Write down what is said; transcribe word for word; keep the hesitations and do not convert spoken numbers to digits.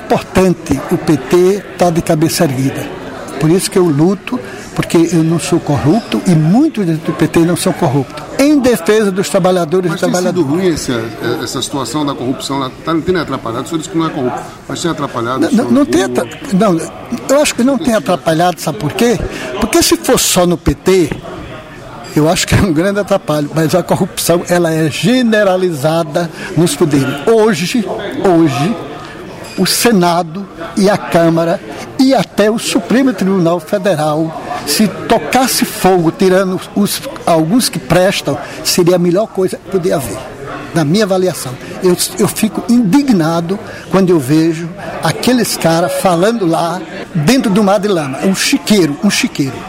importante o P T estar de cabeça erguida. Por isso que eu luto, porque eu não sou corrupto e muitos do P T não são corruptos. Em defesa dos trabalhadores mas e trabalhadoras. Mas tem sido ruim essa, essa situação da corrupção lá? Tá, não tem atrapalhado? O senhor disse que não é corrupto, mas tem atrapalhado? Não, não, não tem atra... não, eu acho que não tem atrapalhado, sabe por quê? Porque se for só no P T, eu acho que é um grande atrapalho, mas a corrupção ela é generalizada nos poderes. Hoje, hoje, o Senado e a Câmara e até o Supremo Tribunal Federal, se tocasse fogo, tirando os, alguns que prestam, seria a melhor coisa que podia haver, na minha avaliação. Eu, eu fico indignado quando eu vejo aqueles caras falando lá dentro do mar de lama. Um chiqueiro, um chiqueiro.